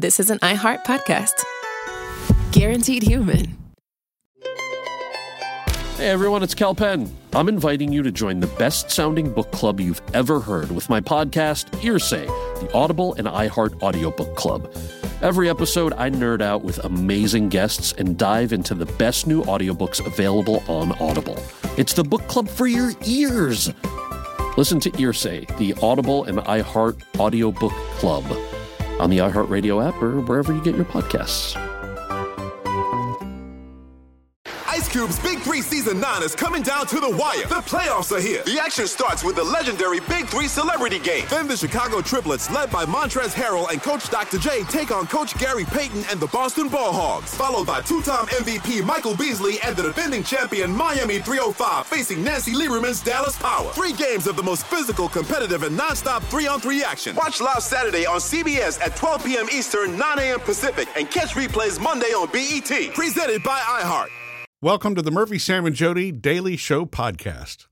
this is an iHeart podcast. Guaranteed human. Hey everyone, it's Cal Penn. I'm inviting you to join the best-sounding book club you've ever heard with my podcast, Hearsay, the Audible and iHeart audiobook club. Every episode, I nerd out with amazing guests and dive into the best new audiobooks available on Audible. It's the book club for your ears. Listen to Hearsay, the Audible and iHeart audiobook club on the iHeartRadio app or wherever you get your podcasts. Ice Cube's Big 3 Season 9 is coming down to the wire. The playoffs are here. The action starts with the legendary Big 3 Celebrity Game. Then the Chicago Triplets, led by Montrezl Harrell and Coach Dr. J, take on Coach Gary Payton and the Boston Ball Hogs. Followed by two-time MVP Michael Beasley and the defending champion Miami 305 facing Nancy Lieberman's Dallas Power. 3 games of the most physical, competitive, and nonstop 3-on-3 action. Watch live Saturday on CBS at 12 p.m. Eastern, 9 a.m. Pacific, and catch replays Monday on BET. Presented by iHeart. Welcome to the Murphy, Sam, and Jody Daily Show podcast.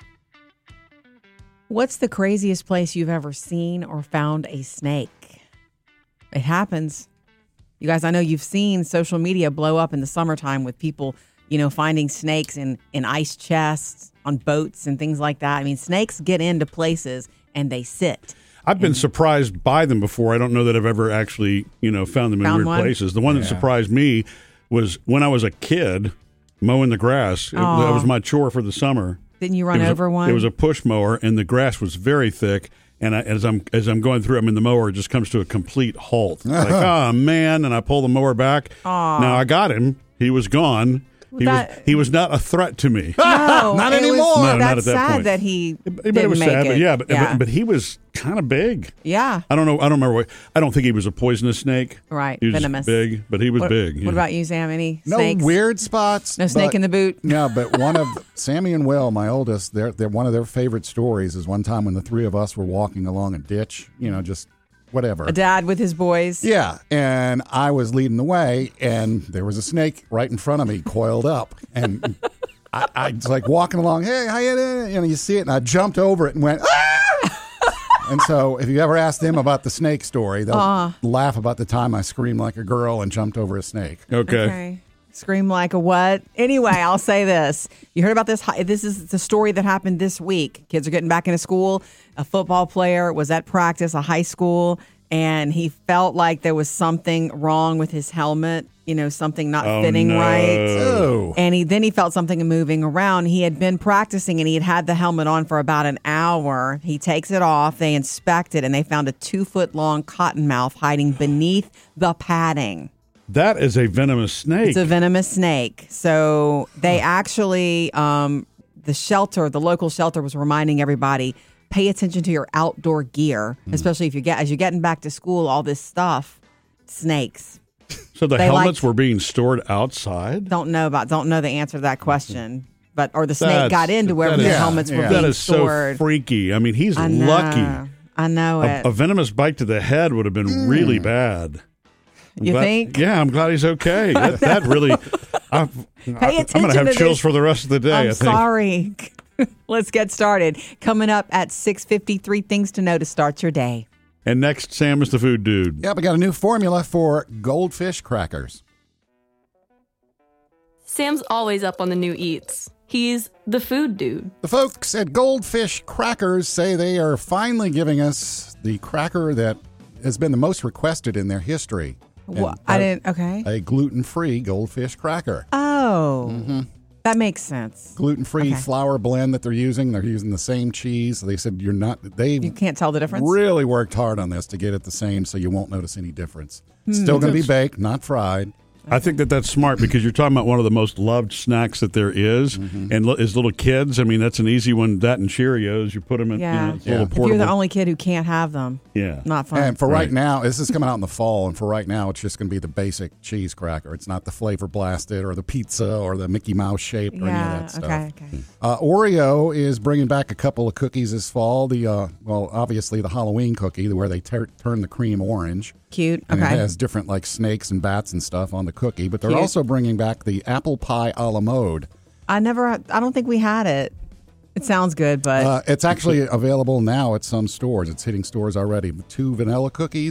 What's the craziest place you've ever seen or found a snake? It happens. You guys, I know you've seen social media blow up in the summertime with people, finding snakes in ice chests, on boats and things like that. I mean, snakes get into places and they sit. I've been surprised by them before. I don't know that I've ever actually, found them in weird places. The one that surprised me was when I was a kid mowing the grass. That was my chore for the summer. Didn't you run over one? It was a push mower, and the grass was very thick. And as I'm going through, the mower just comes to a complete halt. Like, oh man! And I pull the mower back. Now I got him. He was gone. He was not a threat to me. No, not anymore. No, not at that sad point. that he didn't it was make sad, it. But he was kind of big. Yeah. I don't know. I don't remember. I don't think he was a poisonous snake. Right. He was venomous. Big, but he was big. What about you, Sam? Any no snakes? weird spots. No snake in the boot. No, but one of Sammy and Will, my oldest, they're one of their favorite stories is one time when the three of us were walking along a ditch. Just whatever. A dad with his boys. Yeah, and I was leading the way, and there was a snake right in front of me, coiled up, and I was like walking along. Hey, how you doing? You see it, and I jumped over it and went. Ah! And so, if you ever ask them about the snake story, they'll laugh about the time I screamed like a girl and jumped over a snake. Okay. Scream like a what? Anyway, I'll say this. You heard about this? This is the story that happened this week. Kids are getting back into school. A football player was at practice, a high school, and he felt like there was something wrong with his helmet, something not fitting right. Oh. And then he felt something moving around. He had been practicing and he had the helmet on for about an hour. He takes it off. They inspect it and they found a 2-foot-long cottonmouth hiding beneath the padding. That is a venomous snake. It's a venomous snake. So they actually, the local shelter was reminding everybody, pay attention to your outdoor gear, especially if as you're getting back to school, all this stuff, snakes. So the helmets were being stored outside? Don't know the answer to that question. Or the snake got into wherever the helmets were being stored. That is so freaky. He's lucky. I know it. A venomous bite to the head would have been really bad. You think? Yeah, I'm glad he's okay. That really... Pay attention. I'm going to have chills for the rest of the day, I think. Sorry. Let's get started. Coming up at 6:53, things to know to start your day. And next, Sam is the food dude. Yep, we got a new formula for goldfish crackers. Sam's always up on the new eats. He's the food dude. The folks at Goldfish Crackers say they are finally giving us the cracker that has been the most requested in their history. What? Okay. A gluten-free goldfish cracker. Oh. That makes sense. Gluten-free flour blend that they're using. They're using the same cheese. They said you can't tell the difference? Really worked hard on this to get it the same so you won't notice any difference. Still going to be baked, not fried. I think that's smart because you're talking about one of the most loved snacks that there is. And as little kids, that's an easy one. That and Cheerios, you put them in, it's a little portable. If you're the only kid who can't have them, not fun. And for right now, this is coming out in the fall, and for right now, it's just going to be the basic cheese cracker. It's not the flavor blasted or the pizza or the Mickey Mouse shape or any of that stuff. Okay. Oreo is bringing back a couple of cookies this fall. Obviously the Halloween cookie where they turn the cream orange. Cute. And it has different snakes and bats and stuff on the cookie. But they're also bringing back the apple pie a la mode. I don't think we had it. It sounds good, but... it's actually available now at some stores. It's hitting stores already. 2 vanilla cookies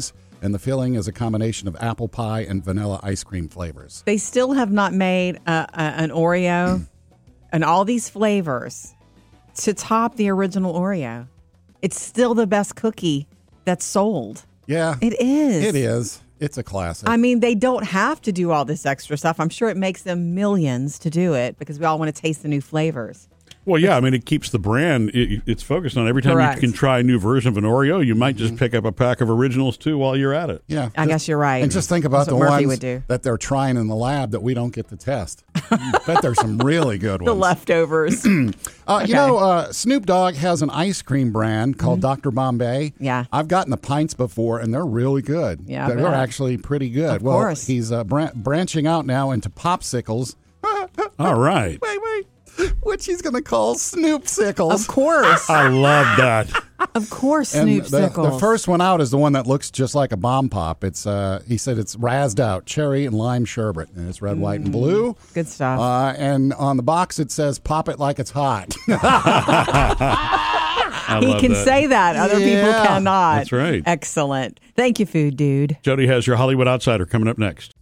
and the filling is a combination of apple pie and vanilla ice cream flavors. They still have not made an Oreo and all these flavors to top the original Oreo. It's still the best cookie that's sold. Yeah. It is. It is. It's a classic. I mean, they don't have to do all this extra stuff. I'm sure it makes them millions to do it because we all want to taste the new flavors. Well, yeah, I mean, it keeps the brand, it's focused on every time Correct. you can try a new version of an Oreo, you might just pick up a pack of originals, too, while you're at it. Yeah. I guess you're right. And just think about That's the what Murphy ones would do. that they're trying in the lab that we don't get to test. I bet there's some really good ones. The leftovers. You know, Snoop Dogg has an ice cream brand called Dr. Bombay. Yeah. I've gotten the pints before, and they're really good. Yeah, I They're bet. actually pretty good. Of course. He's branching out now into popsicles. All right. Wait. Which he's going to call Snoop-sicles. Of course. I love that. Of course, And Snoop the Sickles. first one out is the one that looks just like a bomb pop. It's he said it's razzed out cherry and lime sherbet, and it's red, white, and blue. Good stuff. And on the box it says "Pop it like it's hot." I He love can that. say that. Other people Yeah. cannot. That's right. Excellent. Thank you, Food Dude. Jody has your Hollywood Outsider coming up next.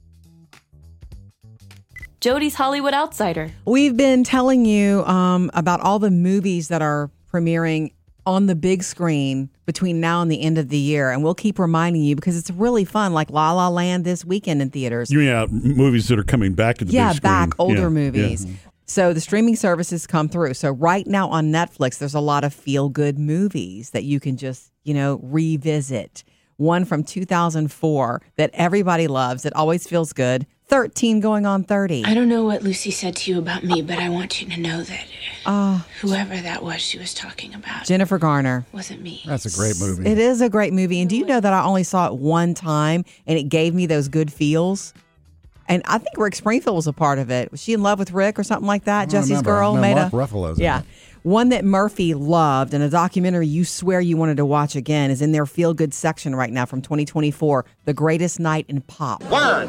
Jody's Hollywood Outsider. We've been telling you about all the movies that are premiering on the big screen between now and the end of the year. And we'll keep reminding you because it's really fun, like La La Land this weekend in theaters. You mean movies that are coming back to the big screen? back, older Yeah, movies. yeah. So the streaming services come through. So right now on Netflix, there's a lot of feel-good movies that you can just, revisit. One from 2004 that everybody loves. It always feels good. 13 going on 30. I don't know what Lucy said to you about me, but I want you to know that whoever that was she was talking about Jennifer Garner. wasn't me. That's a great movie. It is a great movie. And do you know that I only saw it one time and it gave me those good feels? And I think Rick Springfield was a part of it. Was she in love with Rick or something like that? I don't Jesse's remember. girl No, made Mark a Ruffalo's in yeah. it. One that Murphy loved and a documentary you swear you wanted to watch again is in their feel good section right now from 2024, The Greatest Night in Pop.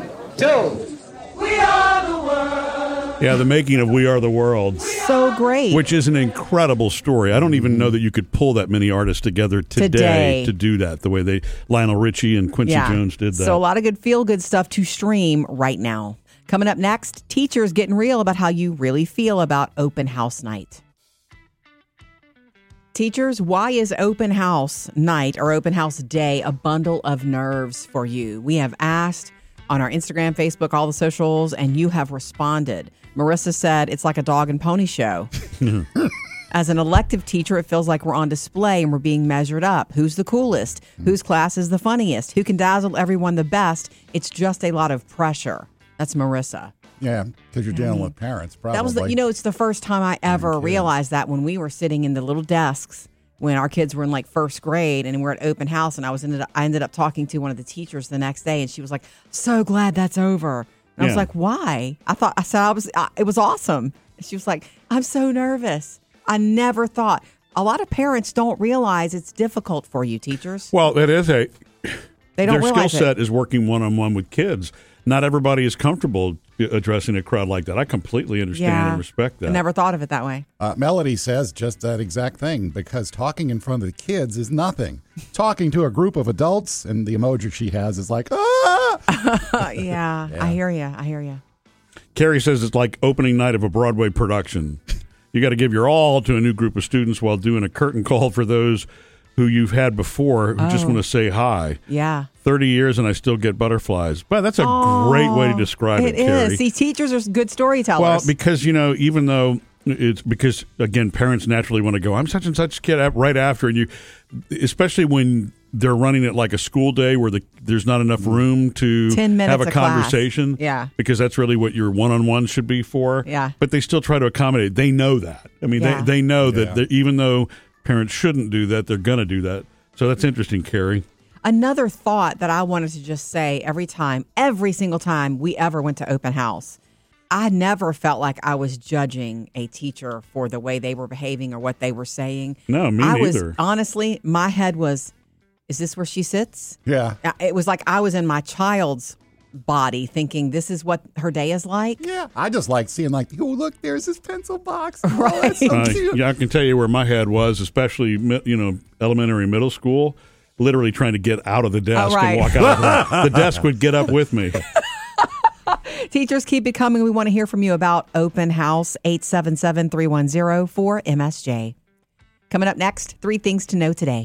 Yeah, the making of We Are the World, So great. which is an incredible story. I don't even know that you could pull that many artists together today to do that, the way Lionel Richie and Quincy Jones did that. So a lot of good feel good stuff to stream right now. Coming up next, teachers getting real about how you really feel about open house night. Teachers, why is open house night or open house day a bundle of nerves for you? We have asked on our Instagram, Facebook, all the socials, and you have responded. Marissa said it's like a dog and pony show. As an elective teacher, it feels like we're on display and we're being measured up. Who's the coolest? Whose class is the funniest? Who can dazzle everyone the best? It's just a lot of pressure. That's Marissa. Yeah, because you're dealing with parents, probably. That was it's the first time I ever realized that when we were sitting in the little desks when our kids were in like first grade and we're at open house, and I ended up talking to one of the teachers the next day, and she was like, "So glad that's over." And I was Yeah. like, "Why?" It was awesome. She was like, "I'm so nervous. I never thought." A lot of parents don't realize it's difficult for you, teachers. Well, it is They don't their skill realize set is working one-on-one with kids. Not everybody is comfortable addressing a crowd like that. I completely understand and respect that. I never thought of it that way. Melody says just that exact thing, because talking in front of the kids is nothing. Talking to a group of adults, and the emoji she has is like, Yeah, I hear you. Carrie says it's like opening night of a Broadway production. You got to give your all to a new group of students while doing a curtain call for those who you've had before who just want to say hi. Yeah. 30 years and I still get butterflies. But that's a great way to describe it, Carrie. It is. See, teachers are good storytellers. Well, because, even though it's because, again, parents naturally want to go, I'm such and such kid right after. And especially when they're running it like a school day where there's not enough room to 10 minutes have a of class. conversation. Yeah. Because that's really what your one-on-one should be for. Yeah. But they still try to accommodate. They know that. I mean, Yeah. they know Yeah. that even though parents shouldn't do that, they're going to do that. So that's interesting, Carrie. Another thought that I wanted to just say every single time we ever went to open house, I never felt like I was judging a teacher for the way they were behaving or what they were saying. No, me neither. Honestly, my head was, is this where she sits? yeah. It was like I was in my child's body thinking this is what her day is like. Yeah, I just like seeing look, there's his pencil box. Oh, that's so cute. Yeah, I can tell you where my head was, especially elementary and middle school. literally trying to get out of the desk right. and walk out. The desk would get up with me. Teachers, keep it coming. We want to hear from you about Open House, 877-310-4MSJ. Coming up next, 3 things to know today.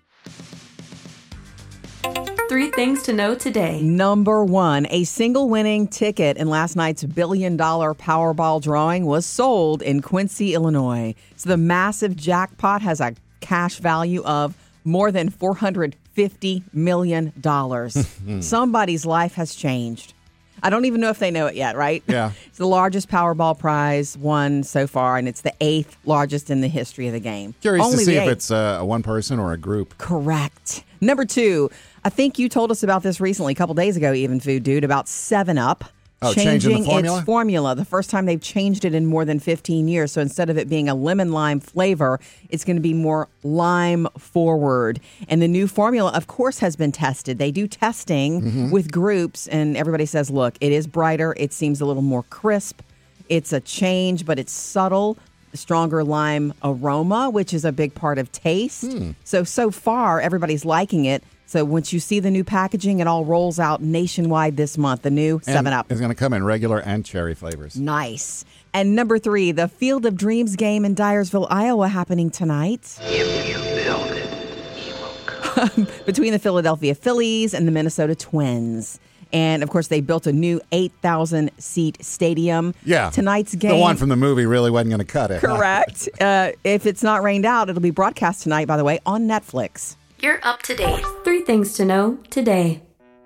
3 things to know today. Number 1, a single winning ticket in last night's $1 billion Powerball drawing was sold in Quincy, Illinois. So the massive jackpot has a cash value of more than $450 million. Somebody's life has changed. I don't even know if they know it yet, right? Yeah. It's the largest Powerball prize won so far, and it's the 8th largest in the history of the game. Curious Only to see the if 8th. it's one person or a group. Correct. Number 2, I think you told us about this recently, a couple days ago, even, Food Dude, about 7-Up. Oh, changing the formula? Its formula. The first time they've changed it in more than 15 years. So instead of it being a lemon lime flavor, it's going to be more lime forward. And the new formula, of course, has been tested. They do testing with groups, and everybody says, look, it is brighter. It seems a little more crisp. It's a change, but it's subtle. Stronger lime aroma, which is a big part of taste. So far, everybody's liking it. So once you see the new packaging, it all rolls out nationwide this month, the new 7-Up. It's going to come in regular and cherry flavors. Nice. And number 3, the Field of Dreams game in Dyersville, Iowa, happening tonight. If you build it, he will come. Between the Philadelphia Phillies and the Minnesota Twins. And, of course, they built a new 8,000-seat stadium. Yeah. Tonight's game. The one from the movie really wasn't going to cut it. Correct. If it's not rained out, it'll be broadcast tonight, by the way, on Netflix. You're up to date. 3 things to know today.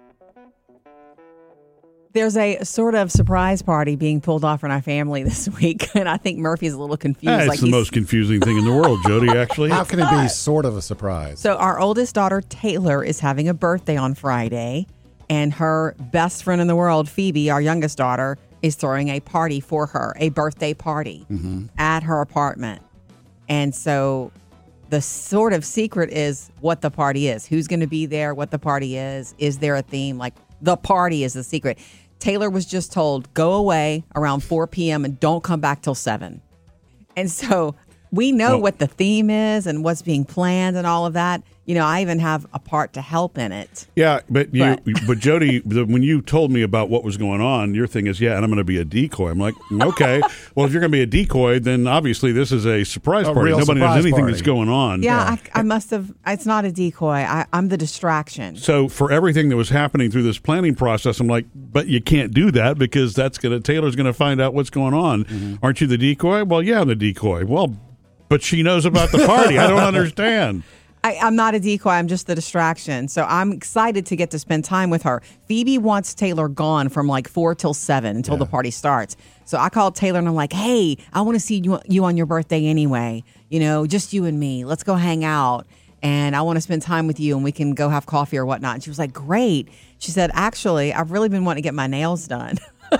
There's a sort of surprise party being pulled off in our family this week, and I think Murphy's a little confused. It's the most confusing thing in the world, Jody, actually. How can it be sort of a surprise? So our oldest daughter, Taylor, is having a birthday on Friday, and her best friend in the world, Phoebe, our youngest daughter, is throwing a party for her, a birthday party at her apartment. And so the sort of secret is what the party is, who's going to be there, what the party is there a theme? Like, the party is the secret. Taylor was just told, go away around 4 p.m. and don't come back till 7. And so we know what the theme is and what's being planned and all of that. You know, I even have a part to help in it. Yeah, but Jody, when you told me about what was going on, your thing is, and I'm going to be a decoy. I'm like, okay, well, if you're going to be a decoy, then obviously this is a surprise party. Nobody knows anything that's going on. Yeah, I must have. It's not a decoy. I'm the distraction. So for everything that was happening through this planning process, I'm like, but you can't do that because Taylor's going to find out what's going on. Aren't you the decoy? Well, yeah, I'm the decoy. Well, but she knows about the party. I don't understand. I'm not a decoy. I'm just the distraction. So I'm excited to get to spend time with her. Phoebe wants Taylor gone from like 4 till 7 until the party starts. So I called Taylor and I'm like, hey, I want to see you on your birthday anyway. You know, just you and me. Let's go hang out. And I want to spend time with you and we can go have coffee or whatnot. And she was like, great. She said, actually, I've really been wanting to get my nails done.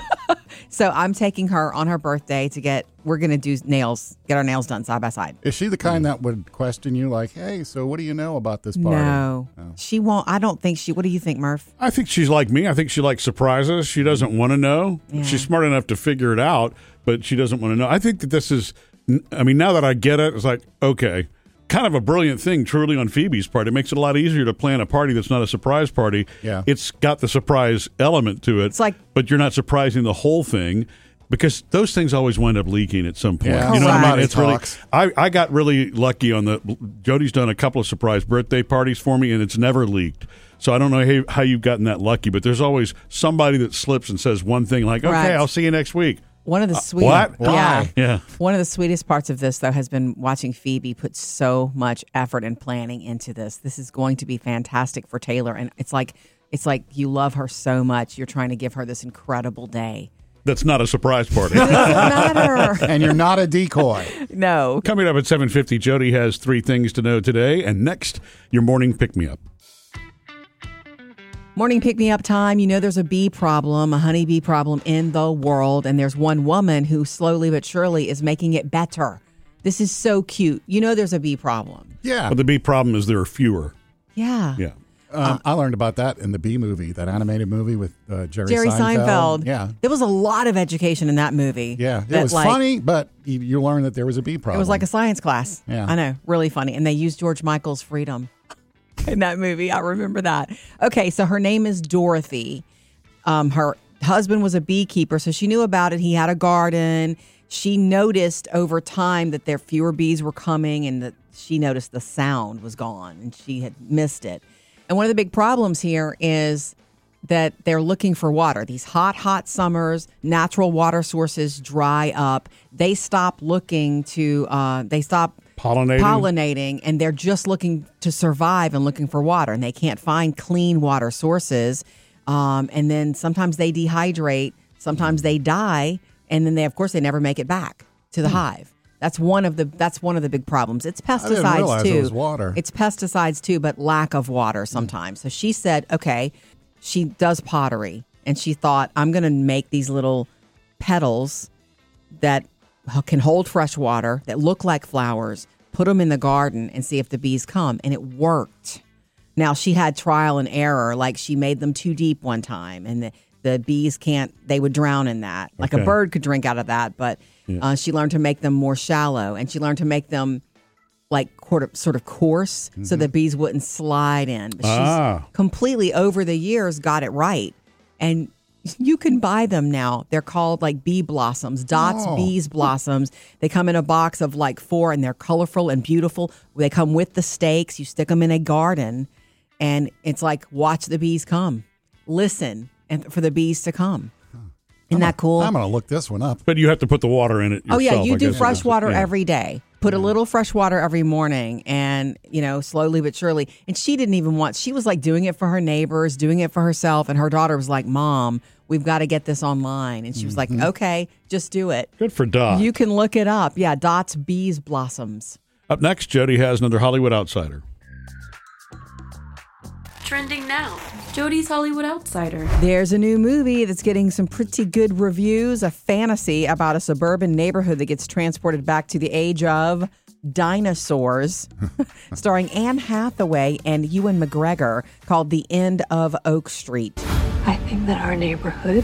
So I'm taking her on her birthday we're going to do nails, get our nails done side by side. Is she the kind that would question you like, hey, so what do you know about this party? No, she won't. I don't think what do you think, Murph? I think she's like me. I think she likes surprises. She doesn't want to know. Yeah. She's smart enough to figure it out, but she doesn't want to know. I think that this is, now that I get it, it's like, okay, kind of a brilliant thing, truly, on Phoebe's part. It makes it a lot easier to plan a party that's not a surprise party. Yeah. It's got the surprise element to it. It's like, but you're not surprising the whole thing because those things always wind up leaking at some point. Yeah. You know what I mean? It's really. I got really lucky on Jody's done a couple of surprise birthday parties for me, and it's never leaked. So I don't know how you've gotten that lucky, but there's always somebody that slips and says one thing like, Correct. okay, I'll see you next week. One of the What? Yeah. One of the sweetest parts of this, though, has been watching Phoebe put so much effort and planning into this. This is going to be fantastic for Taylor, and it's like you love her so much. You're trying to give her this incredible day. That's not a surprise party. It doesn't matter. And you're not a decoy. No. Coming up at 7:50, Jody has 3 things to know today, and next, your morning pick-me-up. Morning pick-me-up time. You know there's a bee problem, a honeybee problem in the world, and there's one woman who slowly but surely is making it better. This is so cute. You know there's a bee problem. Yeah. But the bee problem is there are fewer. Yeah. Yeah. I learned about that in the Bee Movie, that animated movie with Jerry Seinfeld. Yeah. There was a lot of education in that movie. Yeah. It was funny, but you learned that there was a bee problem. It was like a science class. Yeah. I know. Really funny. And they used George Michael's Freedom. in that movie. I remember that. Okay, so her name is Dorothy. Her husband was a beekeeper, so she knew about it. He had a garden. She noticed over time that there fewer bees were coming, and that she noticed the sound was gone, and she had missed it. And one of the big problems here is that they're looking for water. These hot summers, natural water sources dry up. They stop looking to, they stop pollinating, and they're just looking to survive and looking for water, and they can't find clean water sources. And then sometimes they dehydrate, sometimes they die, and then they never make it back to the hive. That's one of the big problems. It's pesticides I didn't realize too. It was water. It's pesticides too, but lack of water sometimes. So she said, okay, she does pottery, and she thought, I'm going to make these little petals that can hold fresh water, that look like flowers, put them in the garden and see if the bees come. And it worked. Now, she had trial and error. Like, she made them too deep one time, and the bees they would drown in that. Like a bird could drink out of that, but she learned to make them more shallow, and she learned to make them like sort of coarse, so the bees wouldn't slide in. But she's completely, over the years, got it right. And you can buy them now. They're called like bee blossoms, Dots Bees Blossoms. They come in a box of like 4, and they're colorful and beautiful. They come with the stakes. You stick them in a garden, and it's like, watch the bees come. Listen for the bees to come. Isn't that cool? I'm going to look this one up. But you have to put the water in it yourself. Oh, yeah. You do fresh water every day. Put a little fresh water every morning, and, slowly but surely. And she didn't even she was like doing it for her neighbors, doing it for herself. And her daughter was like, Mom, we've got to get this online. And she was like, okay, just do it. Good for Dot. You can look it up. Yeah, Dots Bees Blossoms. Up next, Jody has another Hollywood Outsider. Trending now. Jody's Hollywood Outsider. There's a new movie that's getting some pretty good reviews, a fantasy about a suburban neighborhood that gets transported back to the age of dinosaurs, starring Anne Hathaway and Ewan McGregor, called The End of Oak Street. I think that our neighborhood,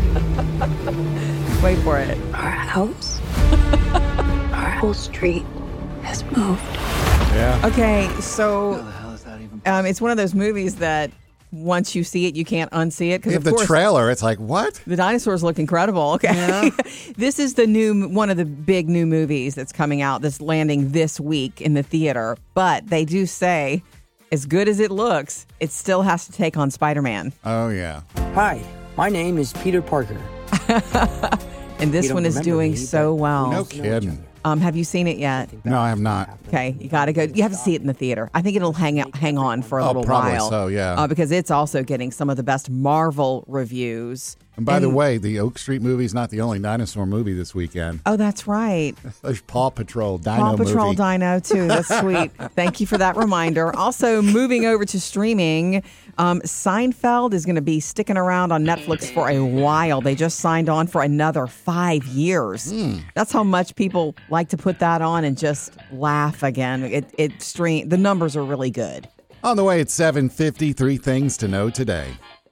wait for it, our house, our whole street has moved. Yeah. Okay, so it's one of those movies that once you see it, you can't unsee it. Because the trailer, it's like, what? The dinosaurs look incredible. Okay. Yeah. This is one of the big new movies that's coming out, that's landing this week in the theater. But they do say, as good as it looks, it still has to take on Spider-Man. Oh, yeah. Hi, my name is Peter Parker. And this one is doing so well. No kidding. Have you seen it yet? No, I have not. Okay, you got to go. You have to see it in the theater. I think it'll hang on for a little probably while. So, yeah. Because it's also getting some of the best Marvel reviews. And by the way, the Oak Street movie is not the only dinosaur movie this weekend. Oh, that's right. There's Paw Patrol Dino Paw Patrol movie. Dino, too. That's sweet. Thank you for that reminder. Also, moving over to streaming, Seinfeld is going to be sticking around on Netflix for a while. They just signed on for another 5 years. That's how much people like to put that on and just laugh again. The numbers are really good. On the way at 7:50, 3 things to know today.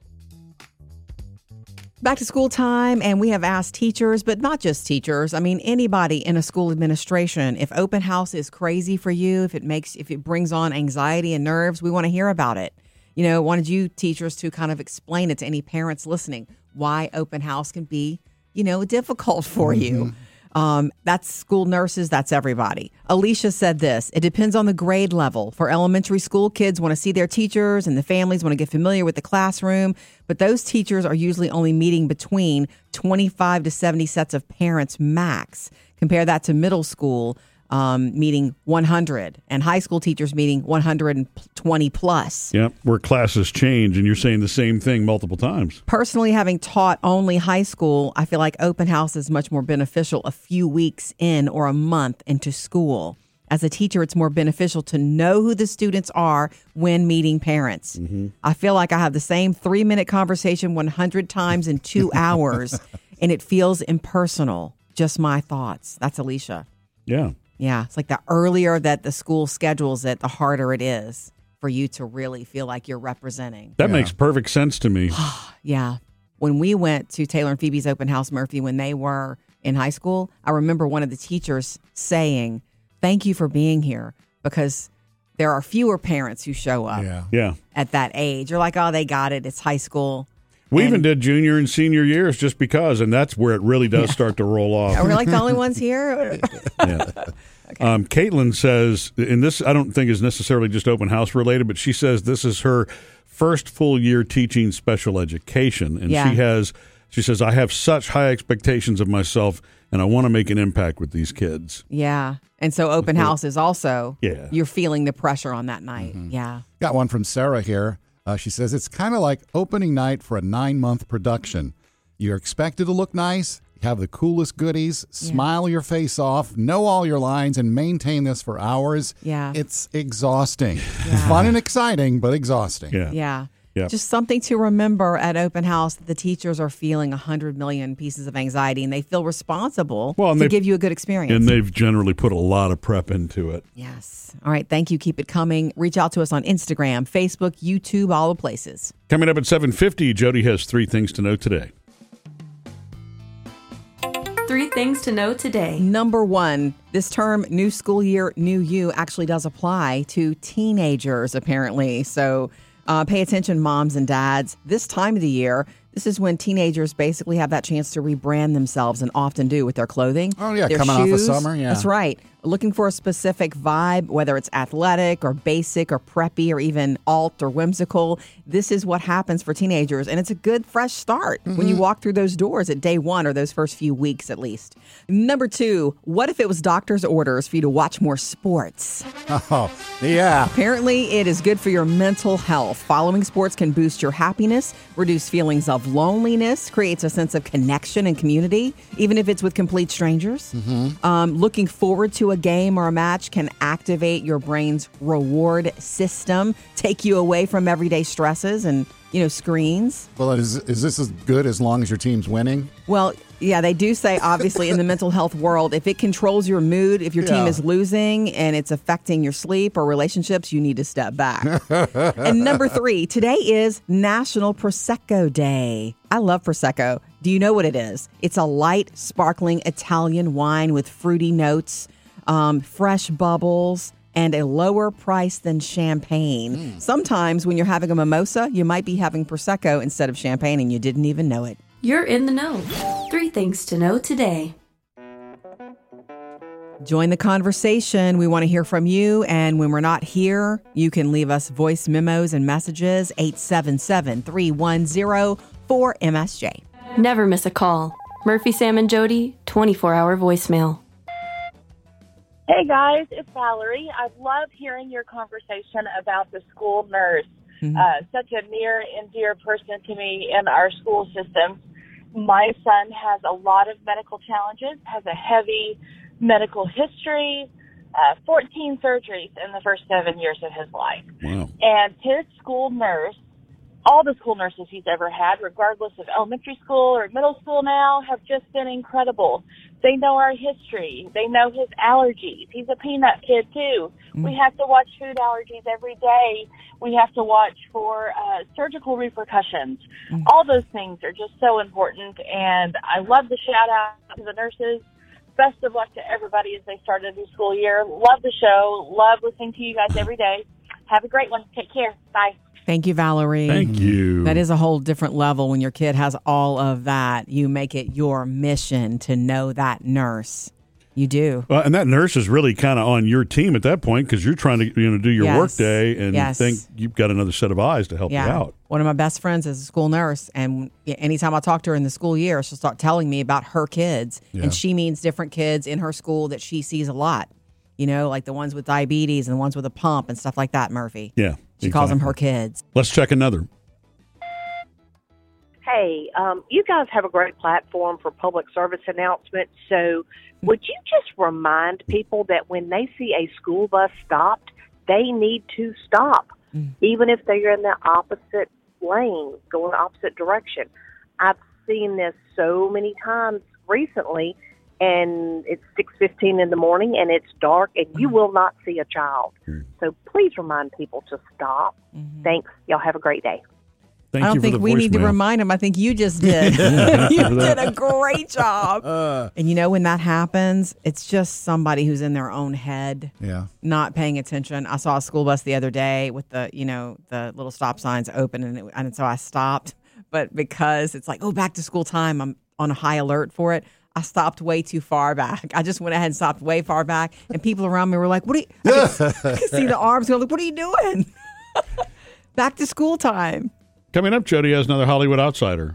Back to school time, and we have asked teachers, but not just teachers. I mean, anybody in a school administration. If open house is crazy for you, if it brings on anxiety and nerves, we want to hear about it. Wanted you teachers to kind of explain it to any parents listening, why open house can be, difficult for you. That's school nurses. That's everybody. Alicia said this: it depends on the grade level. For elementary school, kids want to see their teachers and the families want to get familiar with the classroom. But those teachers are usually only meeting between 25 to 70 sets of parents max. Compare that to middle school meeting 100 and high school teachers meeting 120 plus. Yep, where classes change, and you're saying the same thing multiple times. Personally, having taught only high school, I feel like open house is much more beneficial a few weeks in or a month into school. As a teacher, it's more beneficial to know who the students are when meeting parents. I feel like I have the same 3-minute conversation 100 times in 2 hours, and it feels impersonal. Just my thoughts. That's Alicia. Yeah. Yeah, it's like the earlier that the school schedules it, the harder it is for you to really feel like you're representing. That makes perfect sense to me. Yeah. When we went to Taylor and Phoebe's open house, Murphy, when they were in high school, I remember one of the teachers saying, "Thank you for being here," because there are fewer parents who show up Yeah. at that age. You're like, oh, they got it. It's high school. We even did junior and senior years just because, and that's where it really does start to roll off. Are we like the only ones here? Caitlin says, and this I don't think is necessarily just open house related, but she says this is her first full year teaching special education, and she says, I have such high expectations of myself, and I want to make an impact with these kids. Yeah. And so open house is also, Yeah. you're feeling the pressure on that night. Mm-hmm. Yeah. Got one from Sarah here. She says, it's kind of like opening night for a 9-month production. You're expected to look nice, have the coolest goodies, smile your face off, know all your lines, and maintain this for hours. Yeah. It's exhausting. Fun and exciting, but exhausting. Yeah. Yep. Just something to remember at open house that the teachers are feeling 100 million pieces of anxiety and they feel responsible to give you a good experience. And they've generally put a lot of prep into it. Yes. All right. Thank you. Keep it coming. Reach out to us on Instagram, Facebook, YouTube, all the places. Coming up at 7:50, Jody has 3 things to know today. 3 things to know today. Number 1, this term, new school year, new you, actually does apply to teenagers, apparently. So pay attention, moms and dads. This time of the year, this is when teenagers basically have that chance to rebrand themselves and often do with their clothing. Oh, yeah, their coming off of shoes. summer, yeah. That's right. Looking for a specific vibe, whether it's athletic or basic or preppy or even alt or whimsical. This is what happens for teenagers, and it's a good fresh start when you walk through those doors at day 1 or those first few weeks at least. Number 2, what if it was doctor's orders for you to watch more sports? Oh, yeah. Apparently, it is good for your mental health. Following sports can boost your happiness, reduce feelings of loneliness, creates a sense of connection and community, even if it's with complete strangers. Looking forward to a game or a match can activate your brain's reward system, take you away from everyday stresses and, screens. Well, is this as good as long as your team's winning? Well, yeah, they do say, obviously, in the mental health world, if it controls your mood, if your team is losing and it's affecting your sleep or relationships, you need to step back. And number 3, today is National Prosecco Day. I love Prosecco. Do you know what it is? It's a light, sparkling Italian wine with fruity notes, fresh bubbles, and a lower price than champagne. Sometimes when you're having a mimosa, you might be having Prosecco instead of champagne and you didn't even know it. You're in the know. 3 things to know today. Join the conversation. We want to hear from you. And when we're not here, you can leave us voice memos and messages, 877-310-4MSJ. Never miss a call. Murphy, Sam, and Jody, 24-hour voicemail. Hey guys, it's Valerie. I love hearing your conversation about the school nurse. Such a near and dear person to me in our school system. My son has a lot of medical challenges, has a heavy medical history, 14 surgeries in the first 7 years of his life. Wow. And his school nurse, all the school nurses he's ever had, regardless of elementary school or middle school now, have just been incredible. They know our history. They know his allergies. He's a peanut kid, too. We have to watch food allergies every day. We have to watch for surgical repercussions. All those things are just so important, and I love the shout-out to the nurses. Best of luck to everybody as they start a new school year. Love the show. Love listening to you guys every day. Have a great one. Take care. Bye. Thank you, Valerie. Thank you. That is a whole different level when your kid has all of that. You make it your mission to know that nurse. You do. And that nurse is really kind of on your team at that point because you're trying to do your work day and think you've got another set of eyes to help you out. One of my best friends is a school nurse, and anytime I talk to her in the school year, she'll start telling me about her kids, and she means different kids in her school that she sees a lot. Like the ones with diabetes and the ones with a pump and stuff like that, Murphy. Yeah. She calls them her kids. Let's check another. Hey, you guys have a great platform for public service announcements. So would you just remind people that when they see a school bus stopped, they need to stop, even if they're in the opposite lane, going the opposite direction? I've seen this so many times recently, and it's 6:15 in the morning, and it's dark, and you will not see a child. So please remind people to stop. Thanks. Y'all have a great day. Thank I don't you for think the we need to voicemail. remind him. I think you just did. You did a great job. And you know, when that happens, it's just somebody who's in their own head, not paying attention. I saw a school bus the other day with the little stop signs open, and so I stopped. But because it's like, back to school time, I'm on a high alert for it. I stopped way too far back. I just went ahead and stopped way far back, and people around me were like, "What are you?" I could see the arms going, like, "What are you doing?" Back to school time. Coming up, Jody has another Hollywood outsider.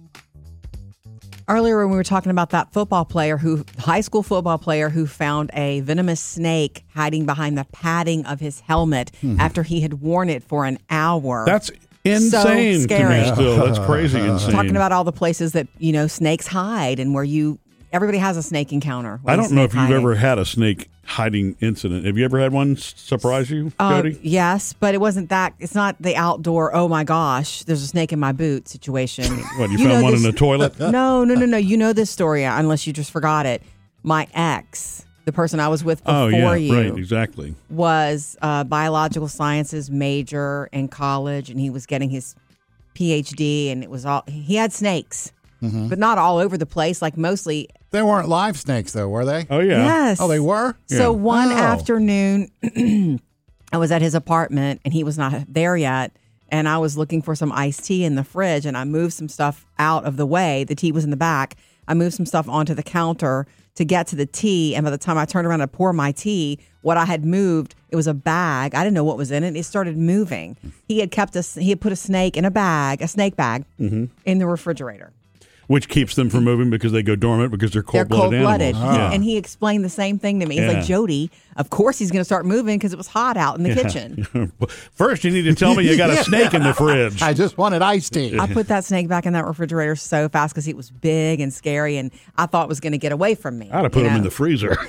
Earlier, when we were talking about that high school football player who found a venomous snake hiding behind the padding of his helmet after he had worn it for an hour. That's insane so scary. to me still. That's crazy insane. Talking about all the places that, snakes hide and where everybody has a snake encounter. I don't know if you've ever had a snake hiding incident. Have you ever had one surprise you, Jody? Yes, but it wasn't that. It's not the outdoor, oh my gosh, there's a snake in my boot situation. What, you found one in the toilet? No. You know this story unless you just forgot it. My ex, the person I was with before you. Right, exactly. Was a biological sciences major in college, and he was getting his PhD, and he had snakes. Mm-hmm. But not all over the place, like mostly. They weren't live snakes, though, were they? Oh, yeah. Yes. Oh, they were? So one afternoon, I was at his apartment, and he was not there yet, and I was looking for some iced tea in the fridge, and I moved some stuff out of the way. The tea was in the back. I moved some stuff onto the counter to get to the tea, and by the time I turned around to pour my tea, what I had moved, it was a bag. I didn't know what was in it. It started moving. He had put a snake in a snake bag, in the refrigerator. Which keeps them from moving because they go dormant because they're cold-blooded animals. Yeah. And he explained the same thing to me. He's like, Jody, of course he's going to start moving because it was hot out in the kitchen. First, you need to tell me you got a snake in the fridge. I just wanted iced tea. I put that snake back in that refrigerator so fast because it was big and scary, and I thought it was going to get away from me. I'd have put him in the freezer.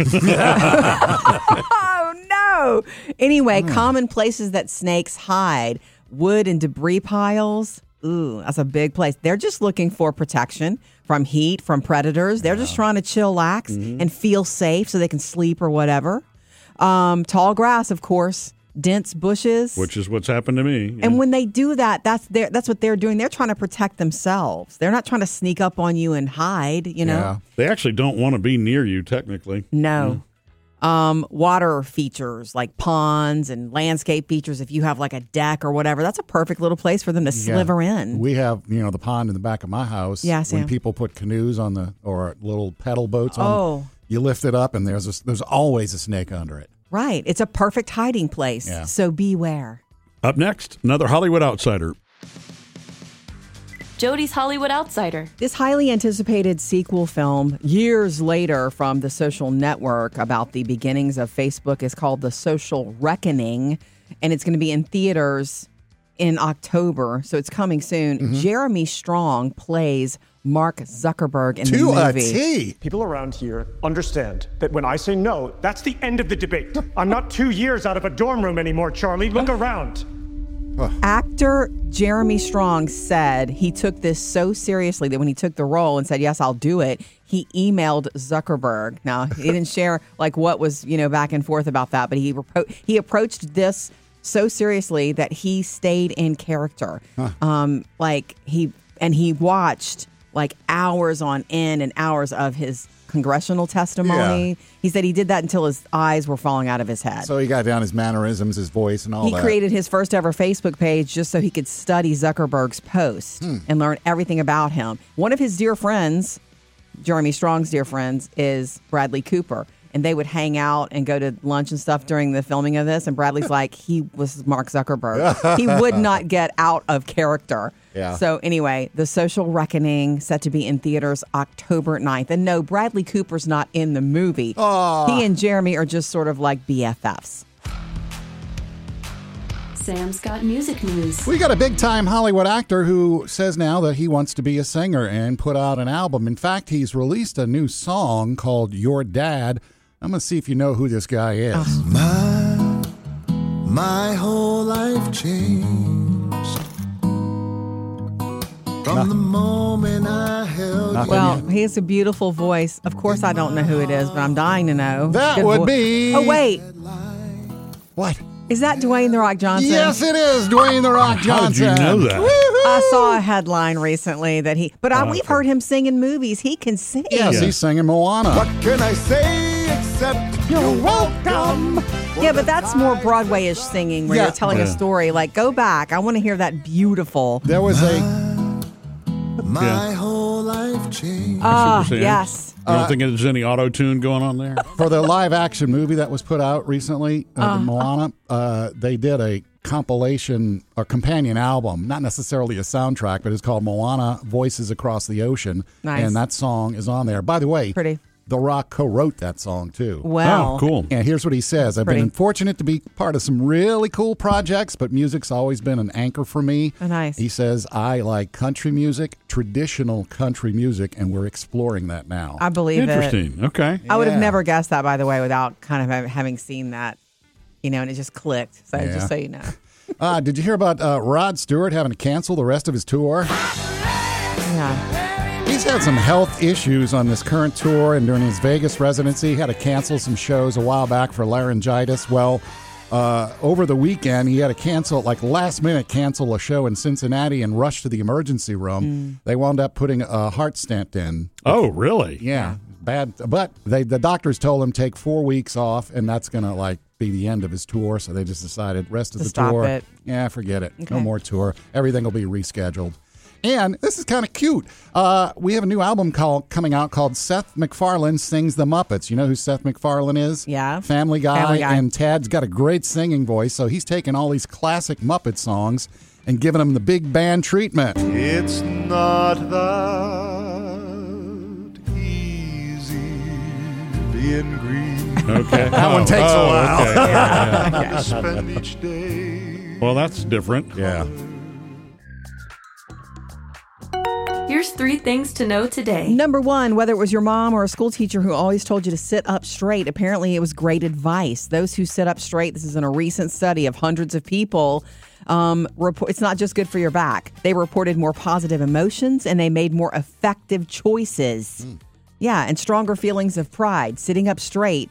Oh, no. Anyway, common places that snakes hide, wood and debris piles. Ooh, that's a big place. They're just looking for protection from heat, from predators. They're just trying to chillax and feel safe so they can sleep or whatever. Tall grass, of course, dense bushes. Which is what's happened to me. And when they do that, that's what they're doing. They're trying to protect themselves. They're not trying to sneak up on you and hide, you know. Yeah. They actually don't want to be near you, technically. No. Water features like ponds and landscape features. If you have like a deck or whatever, that's a perfect little place for them to sliver in. We have, the pond in the back of my house. Yeah, when Sam. people put canoes or little pedal boats on, you lift it up and there's always a snake under it. Right. It's a perfect hiding place. Yeah. So beware. Up next, another Hollywood outsider. Jody's Hollywood Outsider. This highly anticipated sequel film, years later from The Social Network, about the beginnings of Facebook, is called The Social Reckoning, and it's going to be in theaters in October, so it's coming soon. Mm-hmm. Jeremy Strong plays Mark Zuckerberg in the movie. To a T. People around here understand that when I say no, that's the end of the debate. I'm not 2 years out of a dorm room anymore, Charlie. Look around. Actor Jeremy Strong said he took this so seriously that when he took the role and said, yes, I'll do it, he emailed Zuckerberg. Now, he didn't share like what was, back and forth about that, but he approached this so seriously that he stayed in character. He watched like hours on end and hours of his congressional testimony. Yeah. He said he did that until his eyes were falling out of his head. So he got down his mannerisms, his voice, and all that. He created his first ever Facebook page just so he could study Zuckerberg's post and learn everything about him. One of his dear friends, Jeremy Strong's dear friends, is Bradley Cooper. And they would hang out and go to lunch and stuff during the filming of this. And Bradley's like, he was Mark Zuckerberg. He would not get out of character. Yeah. So anyway, The Social Reckoning, set to be in theaters October 9th. And no, Bradley Cooper's not in the movie. Aww. He and Jeremy are just sort of like BFFs. Sam's got music news. We got a big-time Hollywood actor who says now that he wants to be a singer and put out an album. In fact, he's released a new song called Your Dad. I'm going to see if you know who this guy is. My whole life changed from the moment I held you. Well, he has a beautiful voice. Of course, I don't know who it is, but I'm dying to know. That would be... Oh, wait. What? Is that Dwayne The Rock Johnson? Yes, it is Dwayne The Rock Johnson. How did you know that? I saw a headline recently that we've heard him sing in movies. He can sing. Yes, he's singing Moana. What can I say except you're welcome? Yeah, but that's more Broadway-ish singing where you're telling a story. Like, go back. I want to hear that beautiful. There was my whole life changed. Yes. You don't think there's any auto-tune going on there? For the live-action movie that was put out recently, Moana, they did a compilation or companion album, not necessarily a soundtrack, but it's called Moana Voices Across the Ocean. Nice. And that song is on there. By the way, Pretty. The Rock co-wrote that song, too. Wow. Oh, cool. And here's what he says. I've been fortunate to be part of some really cool projects, but music's always been an anchor for me. Oh, nice. He says, I like country music, traditional country music, and we're exploring that now. I believe Interesting. Okay. I would have never guessed that, by the way, without kind of having seen that, and it just clicked. So just so you know. Did you hear about Rod Stewart having to cancel the rest of his tour? Yeah. He's had some health issues on this current tour, and during his Vegas residency, he had to cancel some shows a while back for laryngitis. Well, over the weekend, he had to last minute cancel a show in Cincinnati and rush to the emergency room. They wound up putting a heart stent in. Oh, really? Yeah. Bad. But the doctors told him take 4 weeks off, and that's going to be the end of his tour. So they just decided rest of the tour. Stop it. Yeah, forget it. Okay. No more tour. Everything will be rescheduled. And this is kind of cute. We have a new album coming out called Seth MacFarlane Sings the Muppets. You know who Seth MacFarlane is? Yeah. Family Guy. And Tad's got a great singing voice, so he's taking all these classic Muppet songs and giving them the big band treatment. It's not that easy being green. Okay. That one takes a while. Okay. I spend each day. Well, that's different. Yeah. Here's 3 things to know today. Number 1, whether it was your mom or a school teacher who always told you to sit up straight, apparently it was great advice. Those who sit up straight, this is in a recent study of hundreds of people, it's not just good for your back. They reported more positive emotions and they made more effective choices. Yeah, and stronger feelings of pride. Sitting up straight.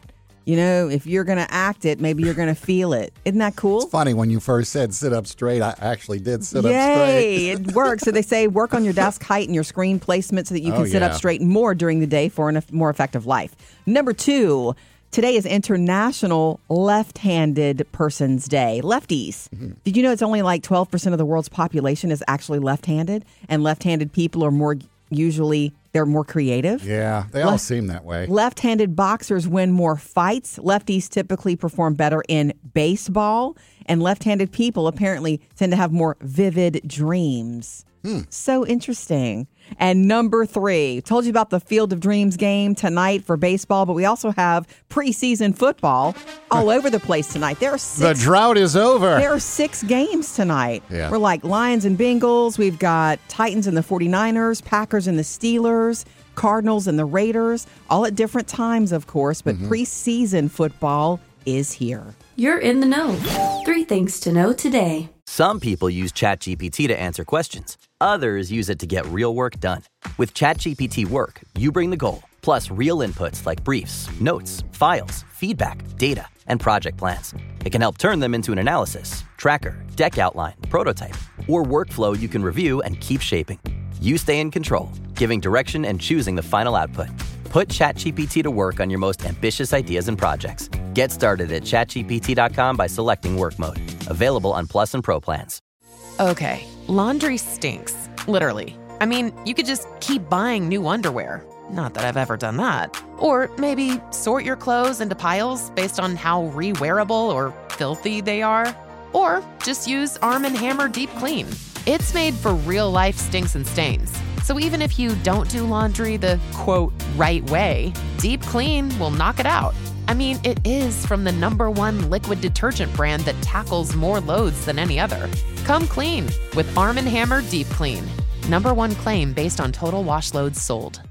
If you're going to act it, maybe you're going to feel it. Isn't that cool? It's funny when you first said sit up straight, I actually did sit up Yay, straight. It works. So they say work on your desk height and your screen placement so that you can sit up straight more during the day for a more effective life. Number 2, today is International Left-Handed Persons Day. Lefties. Mm-hmm. Did you know it's only 12% of the world's population is actually left-handed? And left-handed people are they're more creative. Yeah, they all seem that way. Left-handed boxers win more fights. Lefties typically perform better in baseball. And left-handed people apparently tend to have more vivid dreams. So interesting. And number 3, told you about the Field of Dreams game tonight for baseball, but we also have preseason football all over the place tonight. There are 6. The drought is over. There are 6 games tonight. Yeah. We're Lions and Bengals. We've got Titans and the 49ers, Packers and the Steelers, Cardinals and the Raiders, all at different times, of course, but preseason football is here. You're in the know. 3 things to know today. Some people use ChatGPT to answer questions. Others use it to get real work done. With ChatGPT Work, you bring the goal, plus real inputs like briefs, notes, files, feedback, data, and project plans. It can help turn them into an analysis, tracker, deck outline, prototype, or workflow you can review and keep shaping. You stay in control, giving direction and choosing the final output. Put ChatGPT to work on your most ambitious ideas and projects. Get started at ChatGPT.com by selecting Work Mode. Available on Plus and Pro plans. Okay, laundry stinks. Literally. I mean, you could just keep buying new underwear. Not that I've ever done that. Or maybe sort your clothes into piles based on how re-wearable or filthy they are. Or just use Arm & Hammer Deep Clean. It's made for real-life stinks and stains. So even if you don't do laundry the, quote, right way, Deep Clean will knock it out. I mean, it is from the #1 liquid detergent brand that tackles more loads than any other. Come clean with Arm & Hammer Deep Clean. #1 claim based on total wash loads sold.